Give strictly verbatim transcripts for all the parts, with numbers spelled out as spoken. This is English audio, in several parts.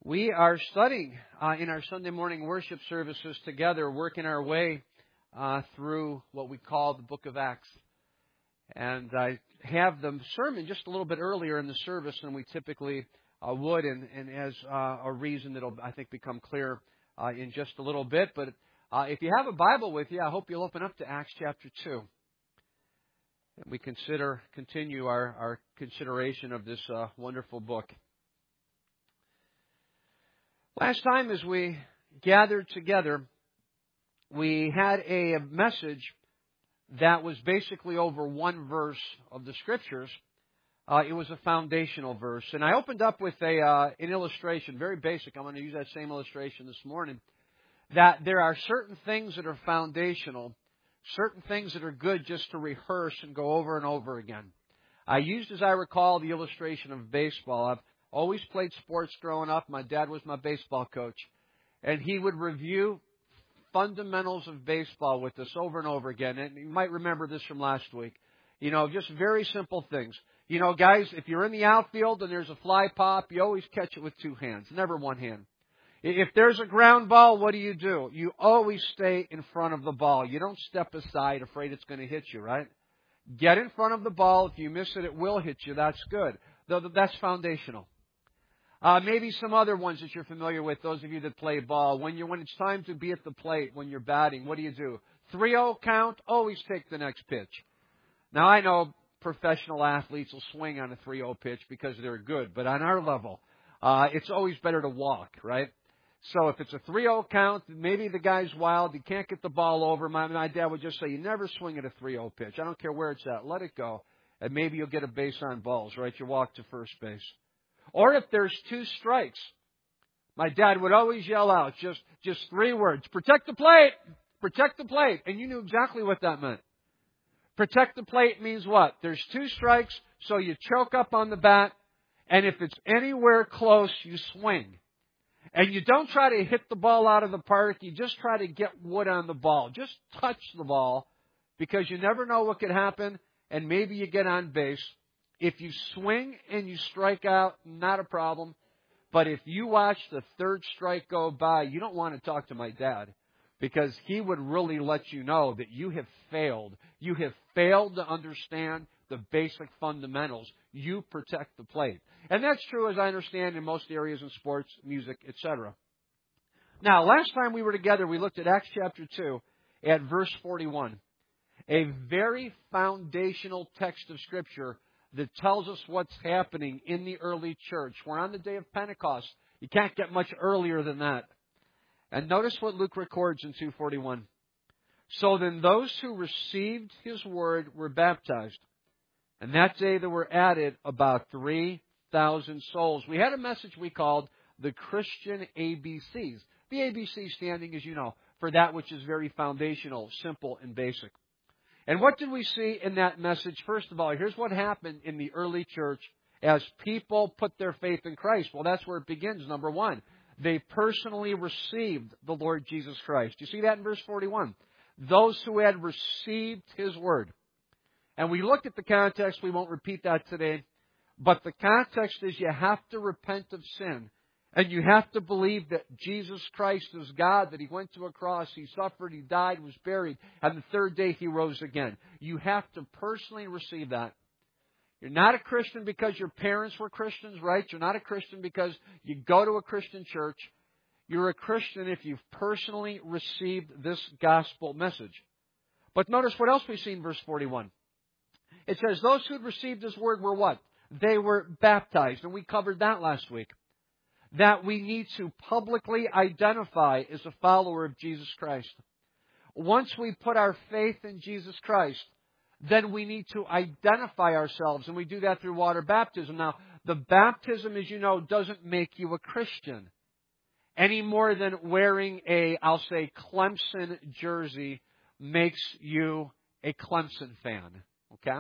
We are studying uh, in our Sunday morning worship services together, working our way uh, through what we call the book of Acts. And I have the sermon just a little bit earlier in the service than we typically uh, would, and, and as uh, a reason that will, I think, become clear uh, in just a little bit. But uh, if you have a Bible with you, I hope you'll open up to Acts chapter two. And we consider, continue our, our consideration of this uh, wonderful book. Last time as we gathered together, we had a message that was basically over one verse of the Scriptures. Uh, it was a foundational verse. And I opened up with a uh, an illustration, very basic. I'm going to use that same illustration this morning. That there are certain things that are foundational, certain things that are good just to rehearse and go over and over again. I used, as I recall, the illustration of baseball. I've always played sports growing up. My dad was my baseball coach. And he would review fundamentals of baseball with us over and over again. And you might remember this from last week. You know, just very simple things. You know, guys, if you're in the outfield and there's a fly pop, you always catch it with two hands, never one hand. If there's a ground ball, what do you do? You always stay in front of the ball. You don't step aside afraid it's going to hit you, right? Get in front of the ball. If you miss it, it will hit you. That's good. That's foundational. Uh, maybe some other ones that you're familiar with, those of you that play ball. When you when it's time to be at the plate, when you're batting, what do you do? three oh count, always take the next pitch. Now, I know professional athletes will swing on a three oh pitch because they're good, but on our level, uh, it's always better to walk, right? So if it's a three oh count, maybe the guy's wild, he can't get the ball over. My, my dad would just say, you never swing at a three oh pitch. I don't care where it's at. Let it go. And maybe you'll get a base on balls, right? You walk to first base. Or if there's two strikes, my dad would always yell out just, just three words. Protect the plate! Protect the plate! And you knew exactly what that meant. Protect the plate means what? There's two strikes, so you choke up on the bat, and if it's anywhere close, you swing. And you don't try to hit the ball out of the park, you just try to get wood on the ball. Just touch the ball, because you never know what could happen, and maybe you get on base. If you swing and you strike out, not a problem. But if you watch the third strike go by, you don't want to talk to my dad, because he would really let you know that you have failed. You have failed to understand the basic fundamentals. You protect the plate. And that's true, as I understand, in most areas in sports, music, et cetera. Now, last time we were together, we looked at Acts chapter two at verse forty-one. A very foundational text of Scripture that tells us what's happening in the early church. We're on the day of Pentecost. You can't get much earlier than that. And notice what Luke records in two forty-one. So then those who received His word were baptized. And that day there were added about three thousand souls. We had a message we called the Christian A B Cs. The A B C standing, as you know, for that which is very foundational, simple, and basic. And what did we see in that message? First of all, here's what happened in the early church as people put their faith in Christ. Well, that's where it begins, number one. They personally received the Lord Jesus Christ. You see that in verse forty-one? Those who had received His word. And we looked at the context. We won't repeat that today. But the context is you have to repent of sin. And you have to believe that Jesus Christ is God, that He went to a cross, He suffered, He died, was buried, and the third day He rose again. You have to personally receive that. You're not a Christian because your parents were Christians, right? You're not a Christian because you go to a Christian church. You're a Christian if you've personally received this gospel message. But notice what else we see in verse forty-one. It says, those who had received His word were what? They were baptized. And we covered that last week. That we need to publicly identify as a follower of Jesus Christ. Once we put our faith in Jesus Christ, then we need to identify ourselves, and we do that through water baptism. Now, the baptism, as you know, doesn't make you a Christian any more than wearing a, I'll say, Clemson jersey makes you a Clemson fan. Okay?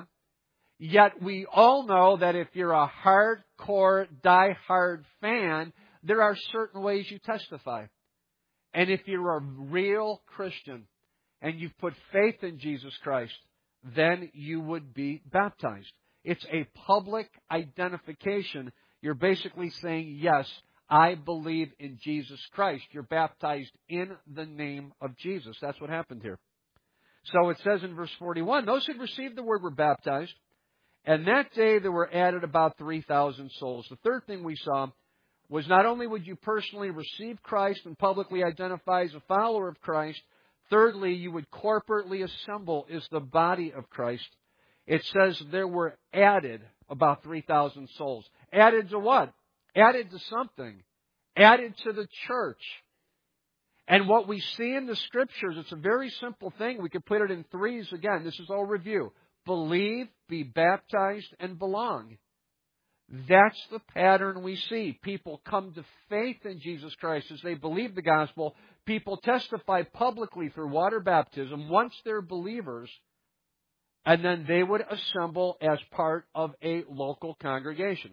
Yet we all know that if you're a hardcore, die-hard fan, there are certain ways you testify. And if you're a real Christian and you've put faith in Jesus Christ, then you would be baptized. It's a public identification. You're basically saying, yes, I believe in Jesus Christ. You're baptized in the name of Jesus. That's what happened here. So it says in verse forty-one, those who received the word were baptized, and that day there were added about three thousand souls. The third thing we saw was not only would you personally receive Christ and publicly identify as a follower of Christ, thirdly, you would corporately assemble as the body of Christ. It says there were added about three thousand souls. Added to what? Added to something. Added to the church. And what we see in the Scriptures, it's a very simple thing. We could put it in threes again. This is all review. Believe, be baptized, and belong. That's the pattern we see. People come to faith in Jesus Christ as they believe the gospel. People testify publicly through water baptism once they're believers, and then they would assemble as part of a local congregation.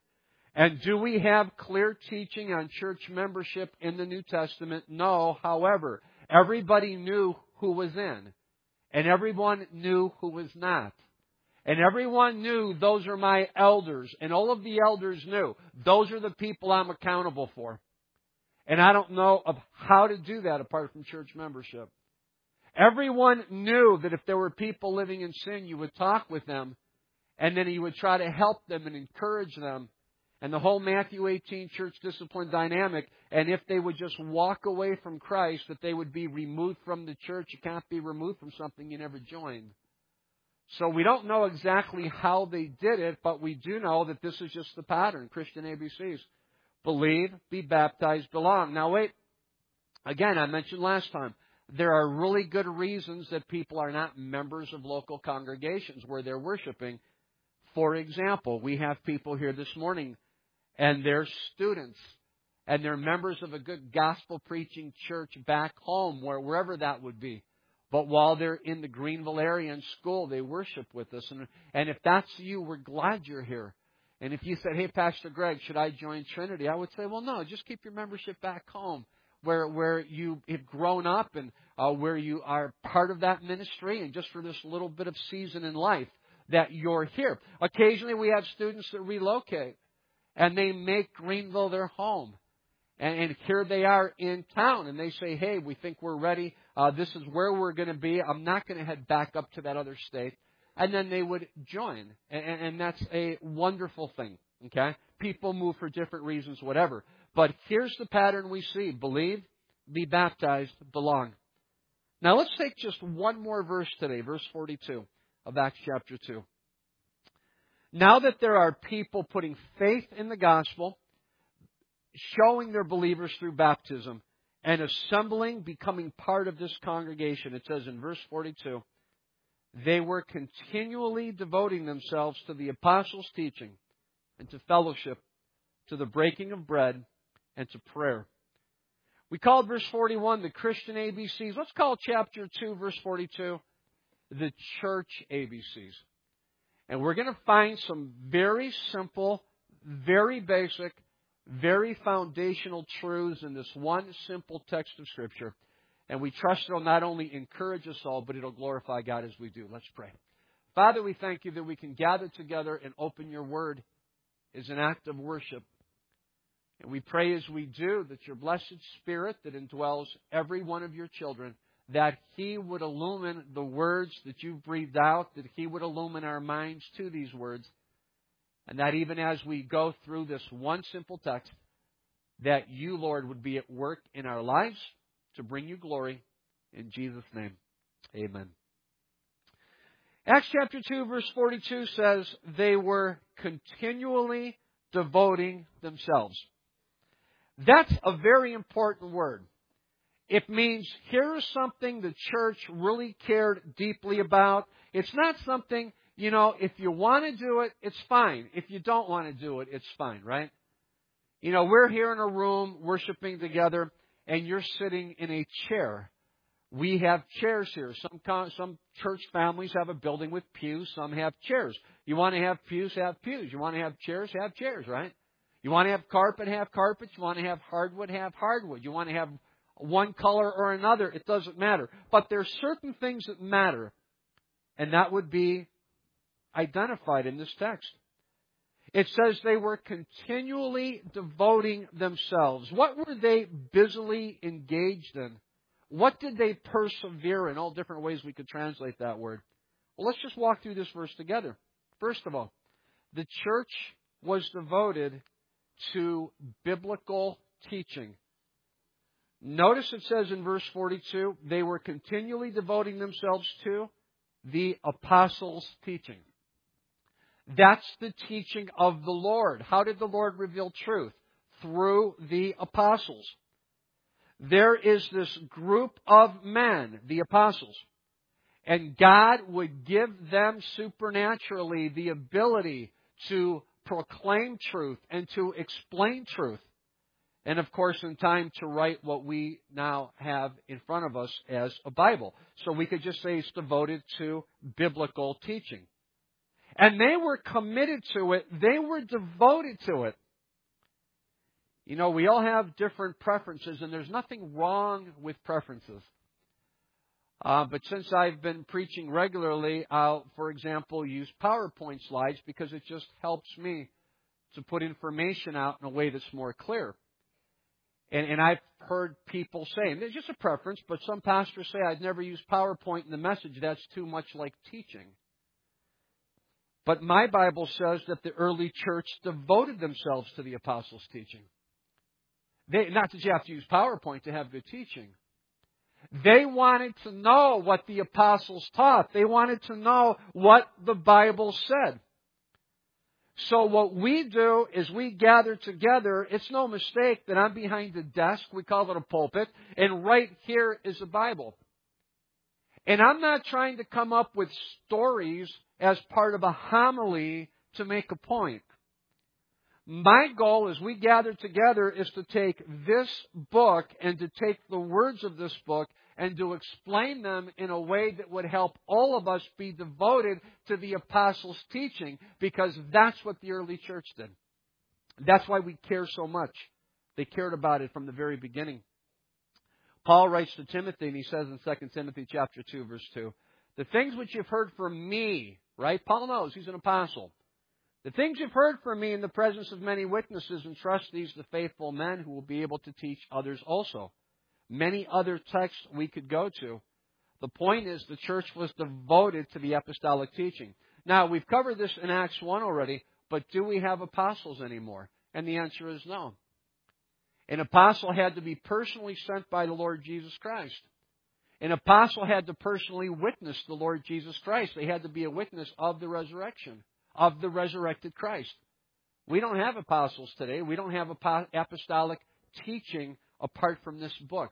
And do we have clear teaching on church membership in the New Testament? No. However, everybody knew who was in, and everyone knew who was not. And everyone knew those are my elders, and all of the elders knew those are the people I'm accountable for. And I don't know of how to do that apart from church membership. Everyone knew that if there were people living in sin, you would talk with them, and then you would try to help them and encourage them. And the whole Matthew eighteen church discipline dynamic, and if they would just walk away from Christ, that they would be removed from the church. You can't be removed from something you never joined. So we don't know exactly how they did it, but we do know that this is just the pattern, Christian A B Cs. Believe, be baptized, belong. Now wait, again, I mentioned last time, there are really good reasons that people are not members of local congregations where they're worshiping. For example, we have people here this morning, and they're students, and they're members of a good gospel-preaching church back home, where wherever that would be. But while they're in the Greenville area in school, they worship with us. And, and if that's you, we're glad you're here. And if you said, hey, Pastor Greg, should I join Trinity? I would say, well, no, just keep your membership back home, where where you have grown up and uh, where you are part of that ministry, and just for this little bit of season in life that you're here. Occasionally we have students that relocate, and they make Greenville their home. And, and here they are in town, and they say, hey, we think we're ready. Uh, this is where we're going to be. I'm not going to head back up to that other state. And then they would join. And, and that's a wonderful thing. Okay? People move for different reasons, whatever. But here's the pattern we see. Believe, be baptized, belong. Now let's take just one more verse today, verse forty-two of Acts chapter two. Now that there are people putting faith in the gospel, showing they're believers through baptism, and assembling, becoming part of this congregation, it says in verse forty-two, they were continually devoting themselves to the apostles' teaching and to fellowship, to the breaking of bread, and to prayer. We called verse forty-one the Christian A B Cs. Let's call chapter two, verse forty-two, the church A B Cs. And we're going to find some very simple, very basic, very foundational truths in this one simple text of Scripture. And we trust it'll not only encourage us all, but it'll glorify God as we do. Let's pray. Father, we thank you that we can gather together and open your word as an act of worship. And we pray as we do that your blessed Spirit that indwells every one of your children, that He would illumine the words that you've breathed out, that He would illumine our minds to these words, and that even as we go through this one simple text, that you, Lord, would be at work in our lives to bring you glory. In Jesus' name, amen. Acts chapter two, verse forty-two says, they were continually devoting themselves. That's a very important word. It means here's something the church really cared deeply about. It's not something, you know, if you want to do it, it's fine. If you don't want to do it, it's fine, right? You know, we're here in a room worshiping together, and you're sitting in a chair. We have chairs here. Some some church families have a building with pews. Some have chairs. You want to have pews, have pews. You want to have chairs, have chairs, right? You want to have carpet, have carpets. You want to have hardwood, have hardwood. You want to have one color or another. It doesn't matter. But there are certain things that matter, and that would be identified in this text. It says they were continually devoting themselves. What were they busily engaged in? What did they persevere in? All different ways we could translate that word. Well, let's just walk through this verse together. First of all, the church was devoted to biblical teaching. Notice it says in verse forty-two, they were continually devoting themselves to the apostles' teaching. That's the teaching of the Lord. How did the Lord reveal truth? Through the apostles. There is this group of men, the apostles, and God would give them supernaturally the ability to proclaim truth and to explain truth. And of course, in time to write what we now have in front of us as a Bible. So we could just say it's devoted to biblical teaching. And they were committed to it. They were devoted to it. You know, we all have different preferences, and there's nothing wrong with preferences. Uh, but since I've been preaching regularly, I'll, for example, use PowerPoint slides because it just helps me to put information out in a way that's more clear. And, and I've heard people say, and it's just a preference, but some pastors say, I'd never use PowerPoint in the message. That's too much like teaching. But my Bible says that the early church devoted themselves to the apostles' teaching. They, not that you have to use PowerPoint to have good teaching. They wanted to know what the apostles taught. They wanted to know what the Bible said. So what we do is we gather together. It's no mistake that I'm behind a desk. We call it a pulpit. And right here is a Bible. And I'm not trying to come up with stories as part of a homily to make a point. My goal as we gather together is to take this book and to take the words of this book and to explain them in a way that would help all of us be devoted to the apostles' teaching, because that's what the early church did. That's why we care so much. They cared about it from the very beginning. Paul writes to Timothy, and he says in Second Timothy chapter two, verse two, the things which you've heard from me, right? Paul knows he's an apostle. The things you've heard from me in the presence of many witnesses, entrust these to faithful men who will be able to teach others also. Many other texts we could go to. The point is the church was devoted to the apostolic teaching. Now, we've covered this in Acts one already, but do we have apostles anymore? And the answer is no. An apostle had to be personally sent by the Lord Jesus Christ. An apostle had to personally witness the Lord Jesus Christ. They had to be a witness of the resurrection, of the resurrected Christ. We don't have apostles today. We don't have apostolic teaching apart from this book.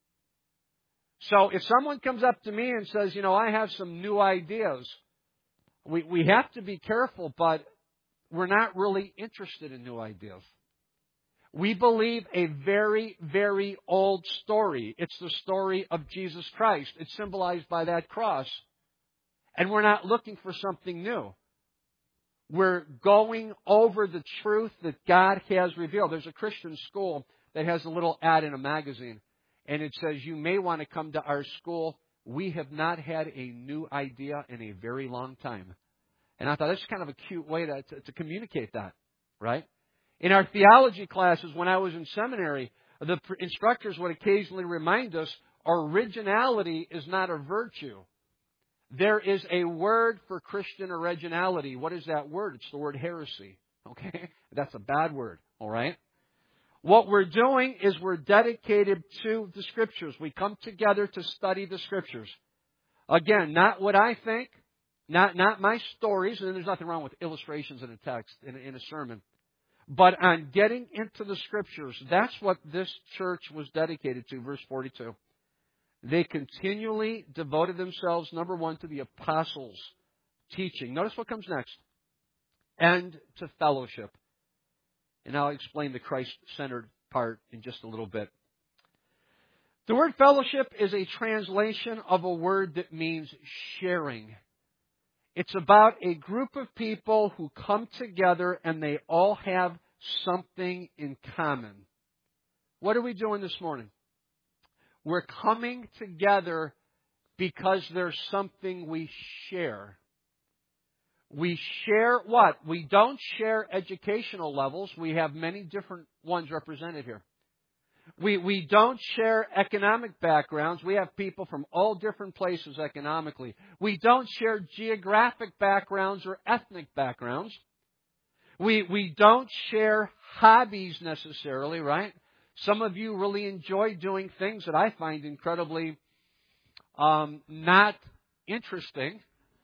So if someone comes up to me and says, you know, I have some new ideas, we, we have to be careful, but we're not really interested in new ideas. We believe a very, very old story. It's the story of Jesus Christ. It's symbolized by that cross. And we're not looking for something new. We're going over the truth that God has revealed. There's a Christian school that has a little ad in a magazine. And it says, you may want to come to our school. We have not had a new idea in a very long time. And I thought that's kind of a cute way to, to, to communicate that, right? In our theology classes, when I was in seminary, the instructors would occasionally remind us, originality is not a virtue. There is a word for Christian originality. What is that word? It's the word heresy. Okay? That's a bad word. All right? What we're doing is we're dedicated to the Scriptures. We come together to study the Scriptures. Again, not what I think, not, not my stories, and there's nothing wrong with illustrations in a text, in a, in a sermon. But on getting into the Scriptures, that's what this church was dedicated to, verse forty-two. They continually devoted themselves, number one, to the apostles' teaching. Notice what comes next. And to fellowship. And I'll explain the Christ-centered part in just a little bit. The word fellowship is a translation of a word that means sharing. It's about a group of people who come together and they all have something in common. What are we doing this morning? We're coming together because there's something we share. We share what? We don't share educational levels. We have many different ones represented here. We, we don't share economic backgrounds. We have people from all different places economically. We don't share geographic backgrounds or ethnic backgrounds. We, we don't share hobbies necessarily, right? Some of you really enjoy doing things that I find incredibly um, not interesting.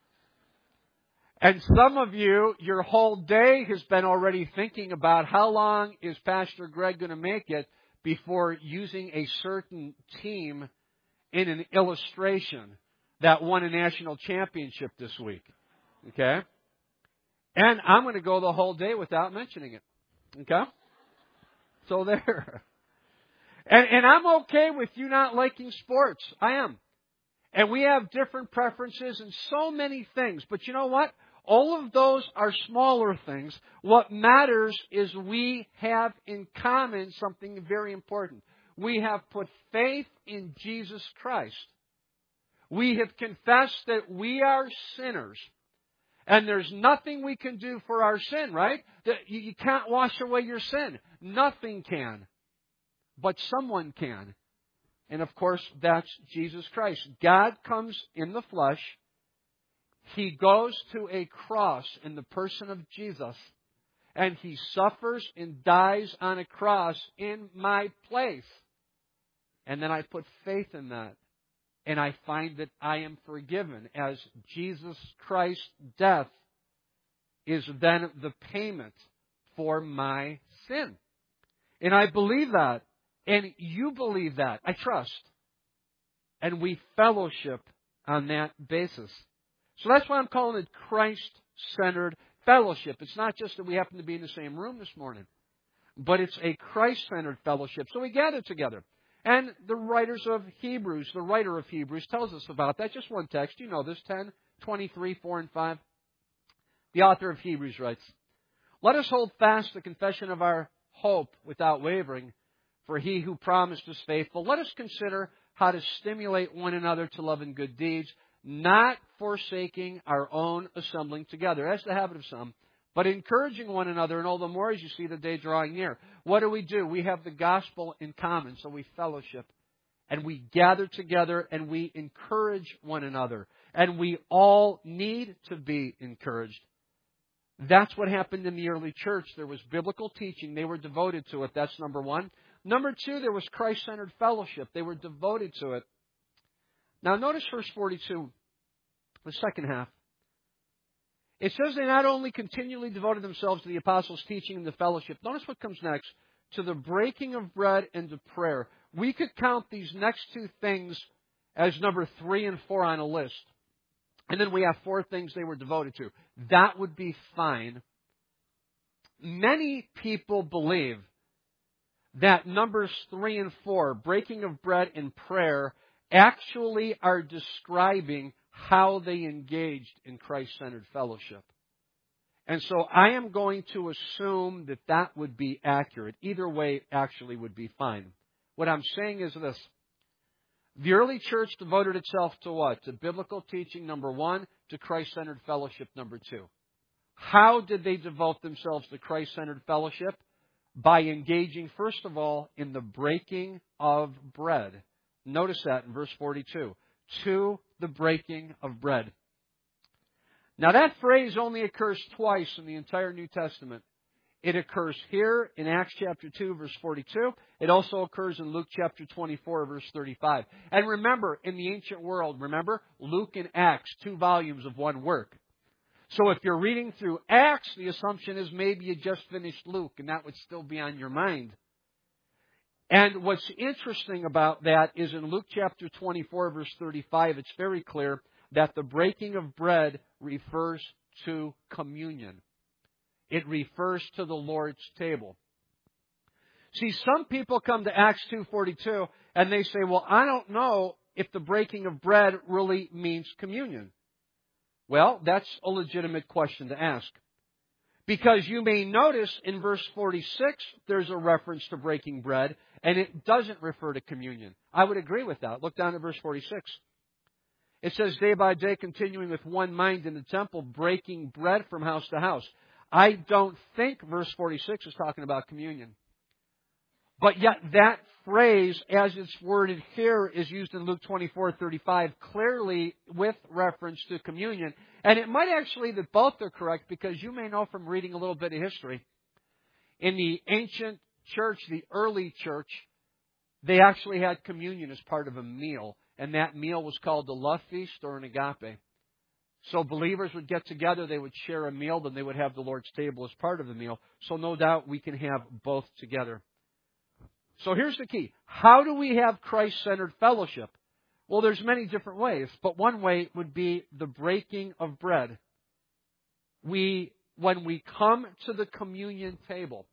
And some of you, your whole day has been already thinking about how long is Pastor Greg going to make it before using a certain team in an illustration that won a national championship this week. Okay? And I'm going to go the whole day without mentioning it. Okay? So there. And, and I'm okay with you not liking sports. I am. And we have different preferences in so many things. But you know what? All of those are smaller things. What matters is we have in common something very important. We have put faith in Jesus Christ. We have confessed that we are sinners. And there's nothing we can do for our sin, right? You can't wash away your sin. Nothing can. But someone can. And of course, that's Jesus Christ. God comes in the flesh. He goes to a cross in the person of Jesus, and He suffers and dies on a cross in my place. And then I put faith in that, and I find that I am forgiven, as Jesus Christ's death is then the payment for my sin. And I believe that, and you believe that. I trust. And we fellowship on that basis. So that's why I'm calling it Christ-centered fellowship. It's not just that we happen to be in the same room this morning, but it's a Christ-centered fellowship. So we gather together. And the writers of Hebrews, the writer of Hebrews tells us about that. Just one text. You know this, ten, twenty-three, four, and five. The author of Hebrews writes, "Let us hold fast the confession of our hope without wavering, for He who promised is faithful. Let us consider how to stimulate one another to love and good deeds, not forsaking our own assembling together, as the habit of some, but encouraging one another, and all the more as you see the day drawing near." What do we do? We have the gospel in common, so we fellowship, and we gather together, and we encourage one another, and we all need to be encouraged. That's what happened in the early church. There was biblical teaching. They were devoted to it. That's number one. Number two, there was Christ-centered fellowship. They were devoted to it. Now notice verse forty-two, the second half. It says they not only continually devoted themselves to the apostles' teaching and the fellowship. Notice what comes next. To the breaking of bread and to prayer. We could count these next two things as number three and four on a list. And then we have four things they were devoted to. That would be fine. Many people believe that numbers three and four, breaking of bread and prayer, actually are describing how they engaged in Christ-centered fellowship. And so I am going to assume that that would be accurate. Either way actually would be fine. What I'm saying is this. The early church devoted itself to what? To biblical teaching, number one. To Christ-centered fellowship, number two. How did they devote themselves to Christ-centered fellowship? By engaging, first of all, in the breaking of bread. Notice that in verse forty-two. To the breaking of bread. Now that phrase only occurs twice in the entire New Testament. It occurs here in Acts chapter two, verse forty-two. It also occurs in Luke chapter twenty-four, verse thirty-five. And remember, in the ancient world, remember, Luke and Acts, two volumes of one work. So if you're reading through Acts, the assumption is maybe you just finished Luke, and that would still be on your mind. And what's interesting about that is in Luke chapter twenty-four, verse thirty-five, it's very clear that the breaking of bread refers to communion. It refers to the Lord's table. See, some people come to Acts two forty-two and they say, well, I don't know if the breaking of bread really means communion. Well, that's a legitimate question to ask. Because you may notice in verse forty-six, there's a reference to breaking bread, and it doesn't refer to communion. I would agree with that. Look down at verse forty-six. It says, day by day, continuing with one mind in the temple, breaking bread from house to house. I don't think verse forty-six is talking about communion. But yet that phrase, as it's worded here, is used in Luke twenty-four thirty-five, clearly with reference to communion. And it might actually that both are correct, because you may know from reading a little bit of history. In the ancient church, the early church, they actually had communion as part of a meal. And that meal was called the love feast or an agape. So believers would get together, they would share a meal, then they would have the Lord's table as part of the meal. So no doubt we can have both together. So here's the key. How do we have Christ-centered fellowship? Well, there's many different ways, but one way would be the breaking of bread. We, when we come to the communion table,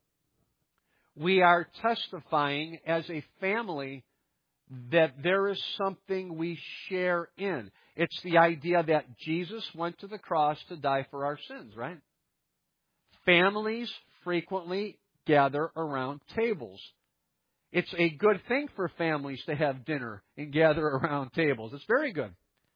we are testifying as a family that there is something we share in. It's the idea that Jesus went to the cross to die for our sins, right? Families frequently gather around tables. It's a good thing for families to have dinner and gather around tables. It's very good.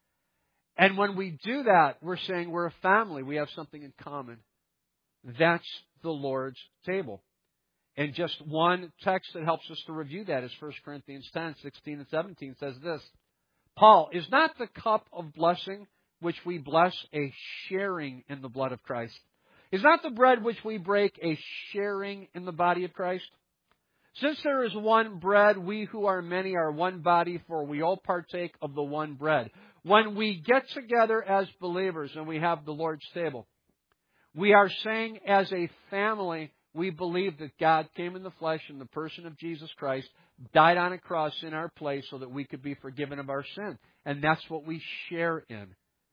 And when we do that, we're saying we're a family. We have something in common. That's the Lord's table. And just one text that helps us to review that is First Corinthians ten, sixteen and seventeen says this. Paul, is not the cup of blessing which we bless a sharing in the blood of Christ? Is not the bread which we break a sharing in the body of Christ? Since there is one bread, we who are many are one body, for we all partake of the one bread. When we get together as believers and we have the Lord's table, we are saying as a family, we believe that God came in the flesh in the person of Jesus Christ, died on a cross in our place so that we could be forgiven of our sin. And that's what we share in.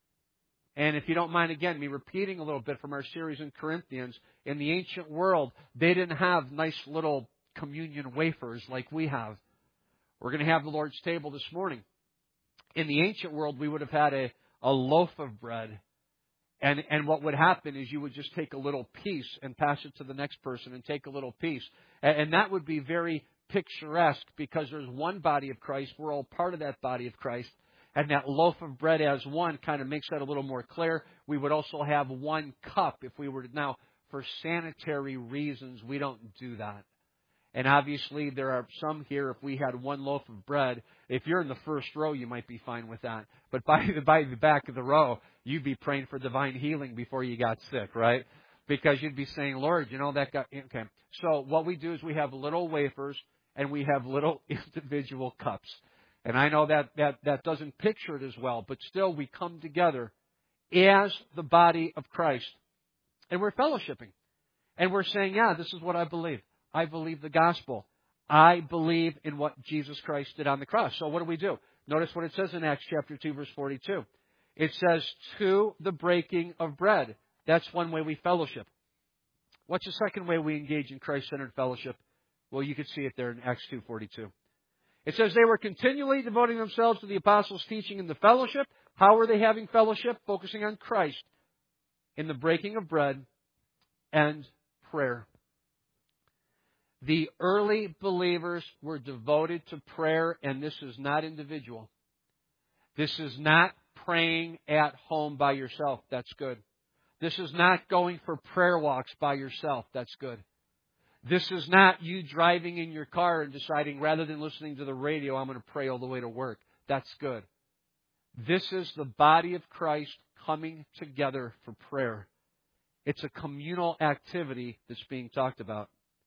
And if you don't mind, again, me repeating a little bit from our series in Corinthians, in the ancient world, they didn't have nice little communion wafers like we have. We're going to have the Lord's table this morning. In the ancient world, we would have had a, a loaf of bread. And and what would happen is you would just take a little piece and pass it to the next person and take a little piece. And, and that would be very picturesque because there's one body of Christ. We're all part of that body of Christ. And that loaf of bread as one kind of makes that a little more clear. We would also have one cup if we were to. Now, for sanitary reasons, we don't do that. And obviously, there are some here, if we had one loaf of bread, if you're in the first row, you might be fine with that. But by the, by the back of the row, you'd be praying for divine healing before you got sick, right? Because you'd be saying, Lord, you know, that got... Okay. So what we do is we have little wafers and we have little individual cups. And I know that, that, that doesn't picture it as well, but still we come together as the body of Christ. And we're fellowshipping. And we're saying, yeah, this is what I believe. I believe the gospel. I believe in what Jesus Christ did on the cross. So what do we do? Notice what it says in Acts chapter two, verse forty-two. It says, to the breaking of bread. That's one way we fellowship. What's the second way we engage in Christ-centered fellowship? Well, you can see it there in Acts two forty-two. It says they were continually devoting themselves to the apostles' teaching and the fellowship. How were they having fellowship? Focusing on Christ in the breaking of bread and prayer. The early believers were devoted to prayer, and this is not individual. This is not praying at home by yourself. That's good. This is not going for prayer walks by yourself. That's good. This is not you driving in your car and deciding rather than listening to the radio, I'm going to pray all the way to work. That's good. This is the body of Christ coming together for prayer. It's a communal activity that's being talked about.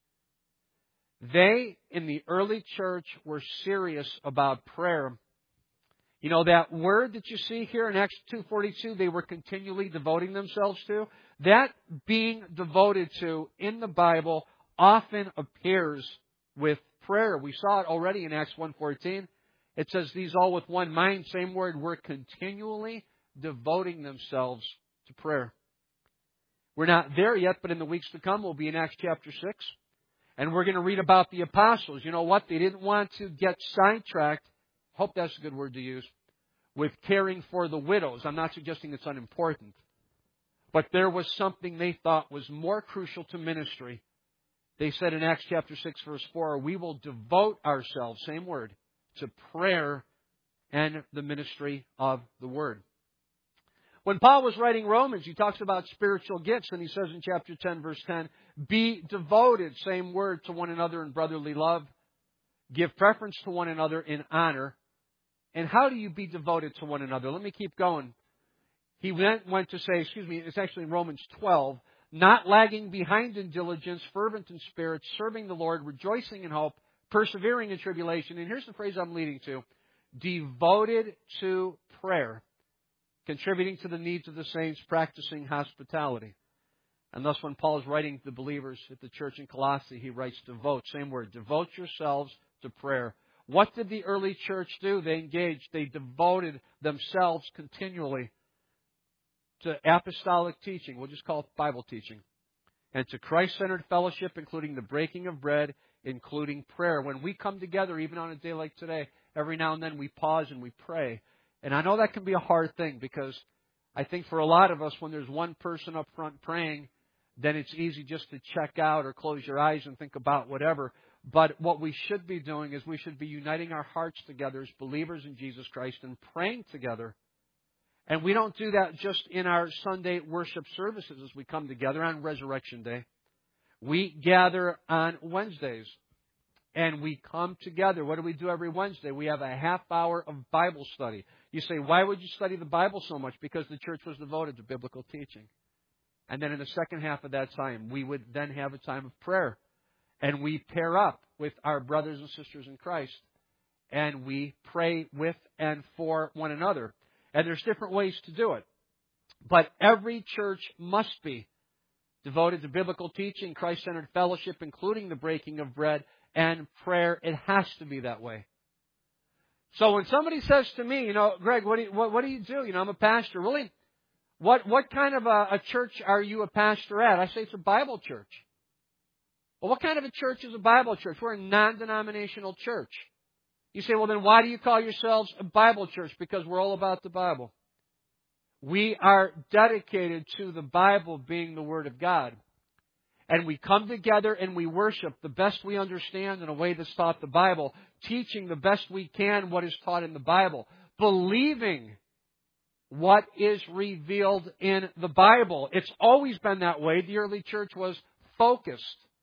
They, in the early church, were serious about prayer. You know, that word that you see here in Acts two forty-two, they were continually devoting themselves to. That being devoted to in the Bible often appears with prayer. We saw it already in Acts one fourteen. It says, these all with one mind, same word, were continually devoting themselves to prayer. We're not there yet, but in the weeks to come, we'll be in Acts chapter six. And we're going to read about the apostles. You know what? They didn't want to get sidetracked. Hope that's a good word to use. With caring for the widows. I'm not suggesting it's unimportant. But there was something they thought was more crucial to ministry. They said in Acts chapter six, verse four, we will devote ourselves, same word, to prayer and the ministry of the Word. When Paul was writing Romans, he talks about spiritual gifts, and he says in chapter ten, verse ten, be devoted, same word, to one another in brotherly love. Give preference to one another in honor. And how do you be devoted to one another? Let me keep going. He went, went to say, excuse me, it's actually in Romans twelve, not lagging behind in diligence, fervent in spirit, serving the Lord, rejoicing in hope, persevering in tribulation. And here's the phrase I'm leading to. Devoted to prayer. Contributing to the needs of the saints, practicing hospitality. And thus when Paul is writing to the believers at the church in Colossae, he writes devote, same word, devote yourselves to prayer. What did the early church do? They engaged, they devoted themselves continually to apostolic teaching, we'll just call it Bible teaching, and to Christ-centered fellowship, including the breaking of bread, including prayer. When we come together, even on a day like today, every now and then we pause and we pray. And I know that can be a hard thing because I think for a lot of us, when there's one person up front praying, then it's easy just to check out or close your eyes and think about whatever. But what we should be doing is we should be uniting our hearts together as believers in Jesus Christ and praying together. And we don't do that just in our Sunday worship services as we come together on Resurrection Day. We gather on Wednesdays. And we come together. What do we do every Wednesday? We have a half hour of Bible study. You say, why would you study the Bible so much? Because the church was devoted to biblical teaching. And then in the second half of that time, we would then have a time of prayer. And we pair up with our brothers and sisters in Christ. And we pray with and for one another. And there's different ways to do it. But every church must be devoted to biblical teaching, Christ-centered fellowship, including the breaking of bread, and prayer. It has to be that way. So when somebody says to me, you know, Greg, what do you, what, what do you do? You know, I'm a pastor. Really? What what kind of a, a church are you a pastor at? I say it's a Bible church. Well, what kind of a church is a Bible church? We're a non-denominational church. You say, well, then why do you call yourselves a Bible church? Because we're all about the Bible. We are dedicated to the Bible being the Word of God. And we come together and we worship the best we understand in a way that's taught the Bible, teaching the best we can what is taught in the Bible, believing what is revealed in the Bible. It's always been that way. The early church was focused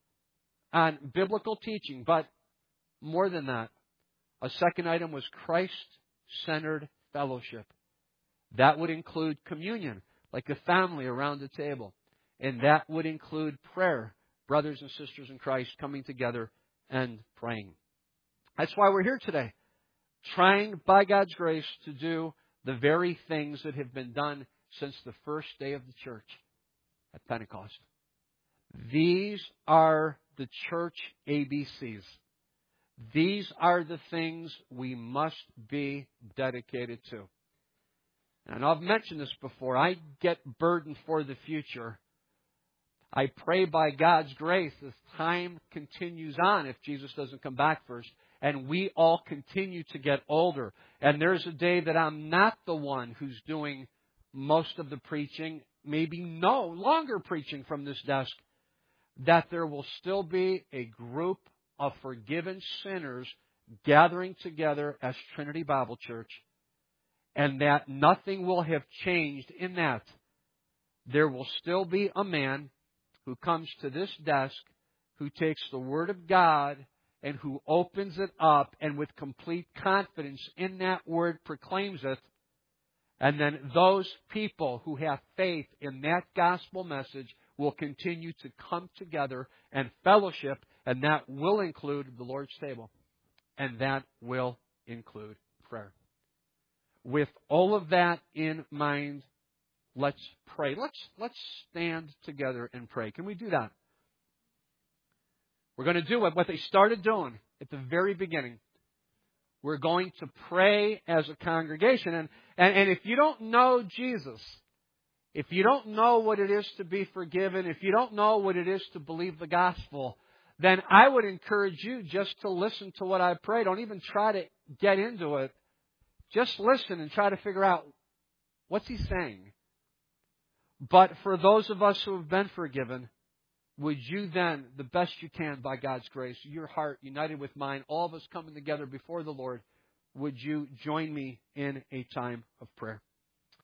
on biblical teaching, but more than that, a second item was Christ-centered fellowship. That would include communion, like a family around the table. And that would include prayer, brothers and sisters in Christ coming together and praying. That's why we're here today, trying by God's grace to do the very things that have been done since the first day of the church at Pentecost. These are the church A B Cs. These are the things we must be dedicated to. And I've mentioned this before. I get burdened for the future. I pray by God's grace as time continues on, if Jesus doesn't come back first, and we all continue to get older. And there's a day that I'm not the one who's doing most of the preaching, maybe no longer preaching from this desk, that there will still be a group of forgiven sinners gathering together as Trinity Bible Church, and that nothing will have changed in that. There will still be a man who comes to this desk, who takes the Word of God and who opens it up and with complete confidence in that Word proclaims it. And then those people who have faith in that gospel message will continue to come together and fellowship, and that will include the Lord's table. And that will include prayer. With all of that in mind, let's pray. Let's let's stand together and pray. Can we do that? We're going to do what, what they started doing at the very beginning. We're going to pray as a congregation. And, and, and if you don't know Jesus, if you don't know what it is to be forgiven, if you don't know what it is to believe the gospel, then I would encourage you just to listen to what I pray. Don't even try to get into it. Just listen and try to figure out, what's he saying? But for those of us who have been forgiven, would you then, the best you can by God's grace, your heart united with mine, all of us coming together before the Lord, would you join me in a time of prayer?